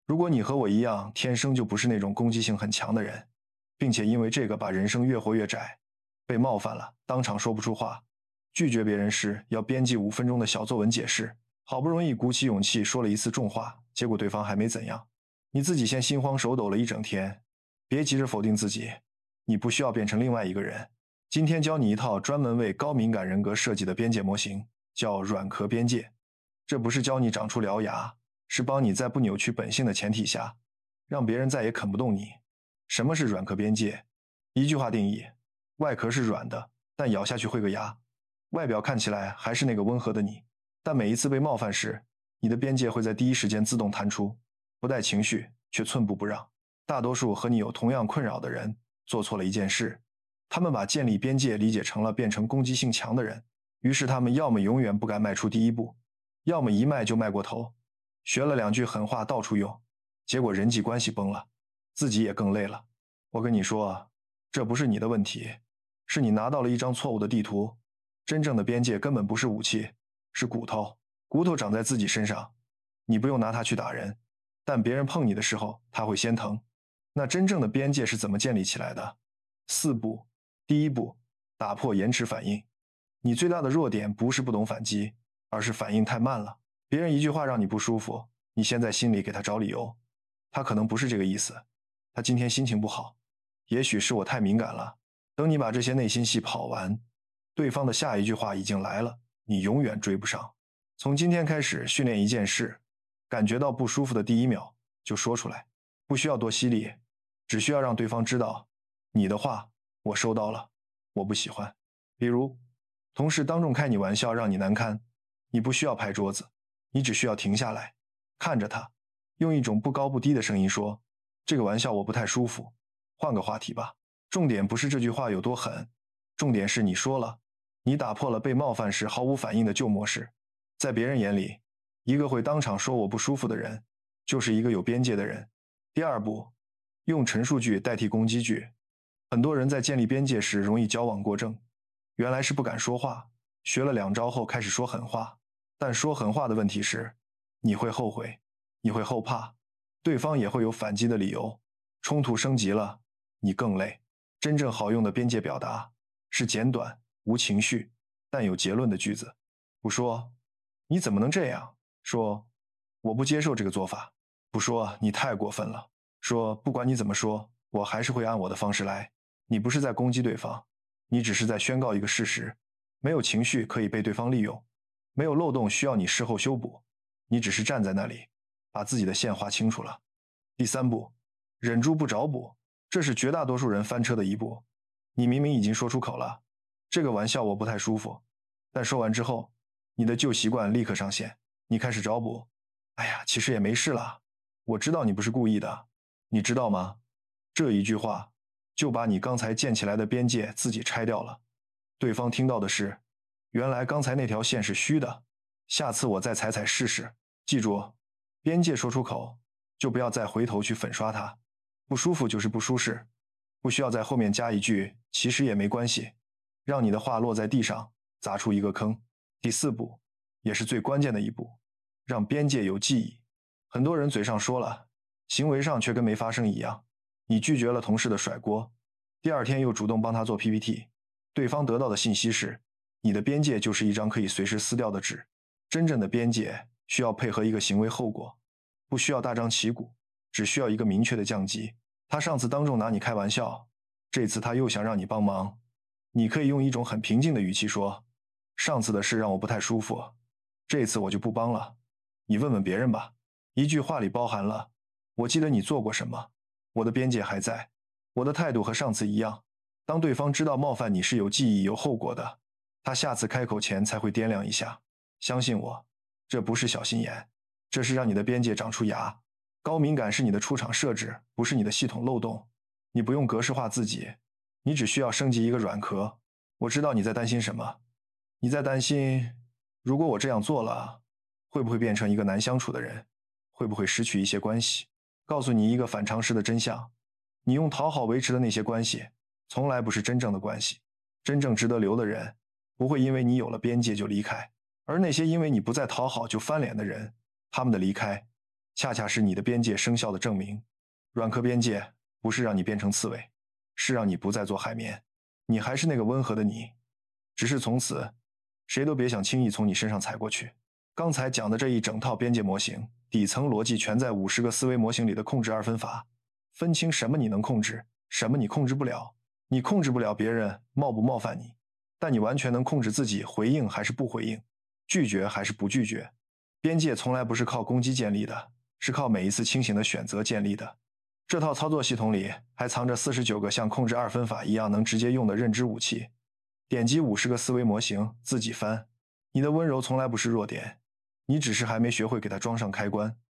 如果你和我一样，天生就不是那种攻击性很强的人，并且因为这个把人生越活越窄，被冒犯了，当场说不出话，拒绝别人时要编辑5分钟的小作文解释，好不容易鼓起勇气说了一次重话，结果对方还没怎样，你自己先心慌手抖了一整天。别急着否定自己，你不需要变成另外一个人。今天教你一套专门为高敏感人格设计的边界模型，叫软壳边界。这不是教你长出獠牙，是帮你在不扭曲本性的前提下，让别人再也啃不动你。什么是软壳边界？一句话定义：外壳是软的，但咬下去会个牙。外表看起来还是那个温和的你，但每一次被冒犯时，你的边界会在第一时间自动弹出，不带情绪，却寸步不让。大多数和你有同样困扰的人做错了一件事，他们把建立边界理解成了变成攻击性强的人，于是他们要么永远不敢迈出第一步，要么一迈就迈过头，学了2句狠话到处用，结果人际关系崩了，自己也更累了。我跟你说，这不是你的问题，是你拿到了一张错误的地图。真正的边界根本不是武器，是骨头，骨头长在自己身上，你不用拿它去打人，但别人碰你的时候，它会先疼。那真正的边界是怎么建立起来的？4步。第一步，打破延迟反应。你最大的弱点不是不懂反击，而是反应太慢了。别人一句话让你不舒服，你先在心里给他找理由。他可能不是这个意思，他今天心情不好，也许是我太敏感了。等你把这些内心戏跑完，对方的下一句话已经来了，你永远追不上。从今天开始训练一件事，感觉到不舒服的第1秒就说出来，不需要多犀利，只需要让对方知道，你的话我收到了，我不喜欢。比如，同事当众开你玩笑让你难堪，你不需要拍桌子，你只需要停下来，看着他，用一种不高不低的声音说，这个玩笑我不太舒服，换个话题吧。重点不是这句话有多狠，重点是你说了，你打破了被冒犯时毫无反应的旧模式。在别人眼里，一个会当场说我不舒服的人，就是一个有边界的人。第2步，用陈述句代替攻击句。很多人在建立边界时容易矫枉过正，原来是不敢说话，学了2招后开始说狠话。但说狠话的问题是，你会后悔，你会后怕，对方也会有反击的理由，冲突升级了，你更累。真正好用的边界表达是简短、无情绪，但有结论的句子。不说你怎么能这样，说我不接受这个做法，不说你太过分了，说不管你怎么说，我还是会按我的方式来。你不是在攻击对方，你只是在宣告一个事实，没有情绪可以被对方利用，没有漏洞需要你事后修补，你只是站在那里，把自己的线画清楚了。第3步，忍住不找补，这是绝大多数人翻车的一步。你明明已经说出口了，这个玩笑我不太舒服，但说完之后，你的旧习惯立刻上线，你开始找补。哎呀，其实也没事啦，我知道你不是故意的，你知道吗？这一句话就把你刚才建起来的边界自己拆掉了。对方听到的是，原来刚才那条线是虚的，下次我再踩踩试试。记住，边界说出口，就不要再回头去粉刷它。不舒服就是不舒适，不需要在后面加一句其实也没关系，让你的话落在地上，砸出一个坑。第4步，也是最关键的一步，让边界有记忆。很多人嘴上说了，行为上却跟没发生一样。你拒绝了同事的甩锅，第2天又主动帮他做 PPT， 对方得到的信息是，你的边界就是一张可以随时撕掉的纸。真正的边界需要配合一个行为后果，不需要大张旗鼓，只需要一个明确的降级。他上次当众拿你开玩笑，这次他又想让你帮忙，你可以用一种很平静的语气说，上次的事让我不太舒服，这次我就不帮了，你问问别人吧。一句话里包含了，我记得你做过什么，我的边界还在，我的态度和上次一样。当对方知道冒犯你是有记忆有后果的，他下次开口前才会掂量一下。相信我，这不是小心眼，这是让你的边界长出芽。高敏感是你的出厂设置，不是你的系统漏洞。你不用格式化自己，你只需要升级一个软壳。我知道你在担心什么，你在担心，如果我这样做了，会不会变成一个难相处的人，会不会失去一些关系。告诉你一个反常识的真相，你用讨好维持的那些关系，从来不是真正的关系。真正值得留的人，不会因为你有了边界就离开，而那些因为你不再讨好就翻脸的人，他们的离开恰恰是你的边界生效的证明。软壳边界不是让你变成刺猬，是让你不再做海绵，你还是那个温和的你，只是从此，谁都别想轻易从你身上踩过去。刚才讲的这一整套边界模型，底层逻辑全在50个思维模型里的控制二分法，分清什么你能控制，什么你控制不了。你控制不了别人冒不冒犯你，但你完全能控制自己回应还是不回应，拒绝还是不拒绝。边界从来不是靠攻击建立的，是靠每一次清醒的选择建立的。这套操作系统里还藏着49个像控制二分法一样能直接用的认知武器。点击50个思维模型，自己翻。你的温柔从来不是弱点，你只是还没学会给它装上开关。